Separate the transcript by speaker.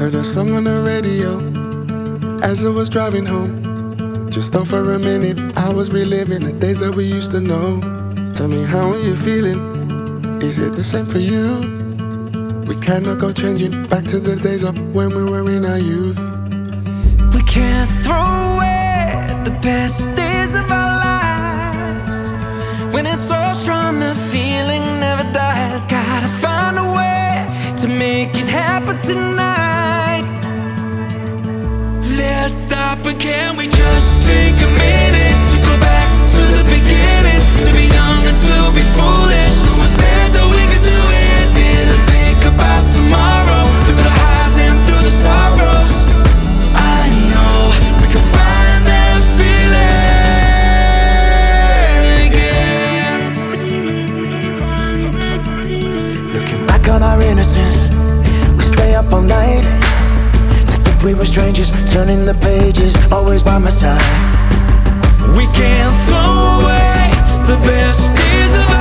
Speaker 1: Heard a song on the radio as I was driving home. Just thought for a minute I was reliving the days that we used to know. Tell me, how are you feeling? Is it the same for you? We cannot go changing back to the days of when we were in our youth.
Speaker 2: We can't throw away the best days of our lives. When it's so strong, the feeling never dies. Gotta find a way to make it happen tonight. Let's stop, but can we just take a minute to go back to the beginning? To be young and to be foolish. Who said that we could do it? Didn't think about tomorrow, through the highs and through the sorrows. I know we can find that feeling again. Looking back on our innocence, we stay up all night. We were strangers, turning the pages, always by my side. We can't throw away the best days of